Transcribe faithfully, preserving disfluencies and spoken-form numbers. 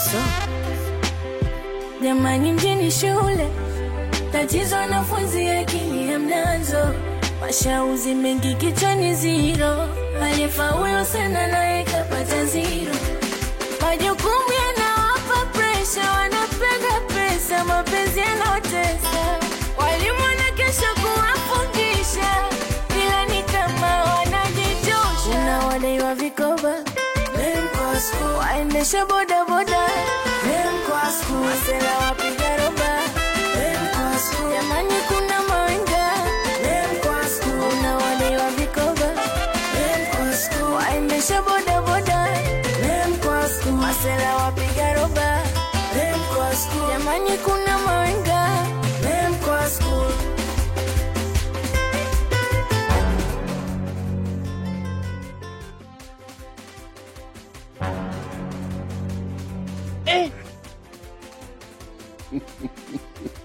So jamani, mjini shule tatizo, wanafunzi akili hamnazo, mashauzi mengi kichwani zero, aliyefaulu sana naye kapata zero. Majukumu yanawapa pressure, wanapenda pesa, mapenzi yanotesa, walimu wanakesha kuwafundisha, ila ni kama wanajitosha. Unawadaiwa vikoba, kwa school, waendesha boda boda, kwa school, wasela wapiga roba, kwa school, jamani kuna mawenga, kwa school, unawadaiwa vikoba, kwa school, waendesha boda boda, kwa school, wasela wapiga roba, kwa school, jamani kuna mawenga, kwa school. Eh